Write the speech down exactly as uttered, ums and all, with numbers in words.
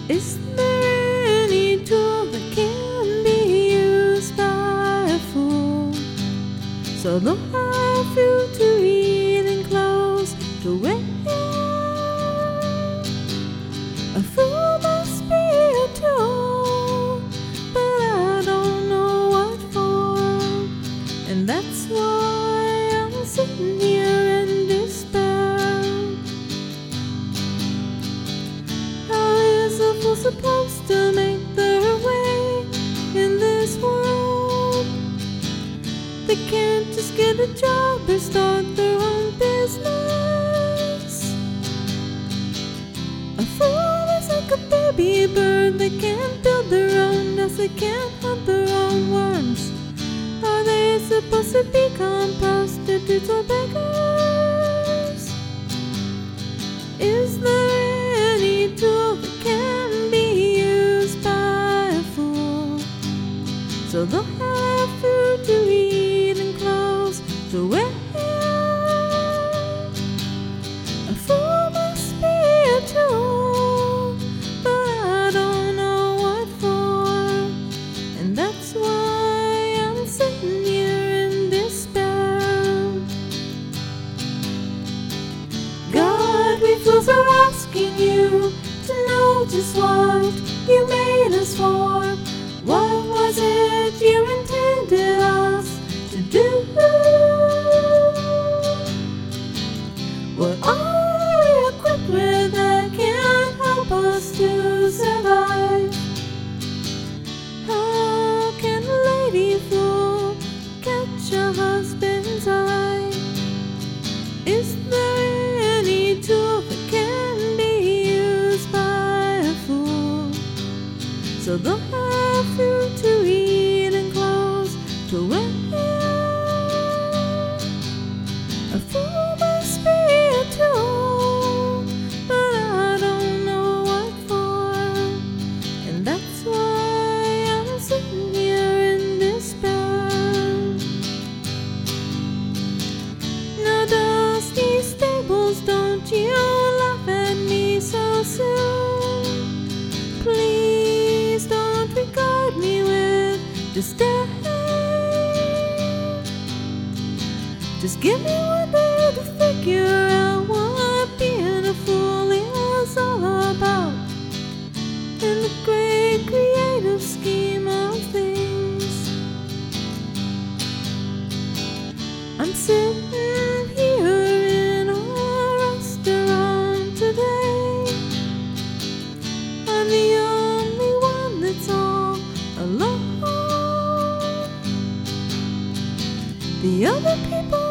Is there any tool that can be used by a fool? So they'll have food to eat and clothes to wear. A fool must be a tool, but I don't know what for. And that's why I'm sitting here in despair. How is a fool supposed to make their way in this world? They can't just get a job or start their own business. A fool is like a baby bird. They can't build their own nest. They can't hunt their own worms. Are they supposed to be prostitutes or beggars? Is there any tool that can be used by a fool? So they'll have food to eat and clothes to wear. A fool must be a tool, but I don't know what for. And that's why I'm sitting here in despair. God, we fools are asking you to know just what you made us for. What was it you intended us to do? What are we equipped with that can help us to survive? How can a lady fool catch a husband's eye? Is there any tool that can be used by a fool? So they'll have food to eat and clothes to wear. A fool must be a tool, but I don't know what for. And that's why I'm sitting here in despair. Now, dusty stables, don't you laugh at me so soon. Please don't regard me with disdain. Just give me one day to figure out what being a fool is all about in the great creative scheme of things. I'm sitting here in a restaurant today. I'm the only one that's all alone. The other people